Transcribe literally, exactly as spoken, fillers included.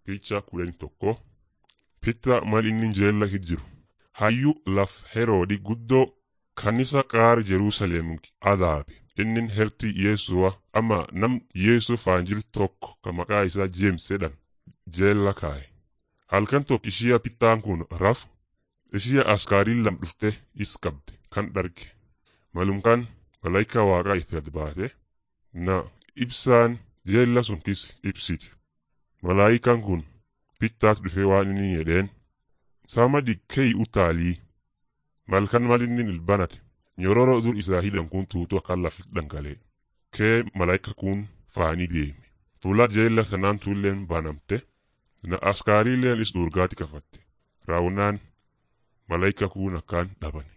Picha kudhanii tokko Pitta mal inni jeella jiru hayyuu laf Heroodi guddoo kanisa qaar Jerusalem adaabe innin herti Yesuwa ama nam Yesu faan jiru tokko ka maqaa isaa James jedhan jeella kaaye. Halkan tokko ishiya pittaan kun rafu ishiya askaariin lam dhufte is qabde kan dharge malumkaan malaayika waaqaa itti gad baate na ibsaan jeella sun kis ibsite. Malaayikaan kun pittaas dhufe waan inni jedheen samadi kee utaalii malkan mal inni ilbanate nyororo dur isaa hidhan kun tuutu akka lafit dhangalee kee malaayika kun faanii deeme fuula jeella sanaan tuulleen banamte na askaariileen is dhurgaati kafatte raawunaan malaayika kun akkaan dhabane.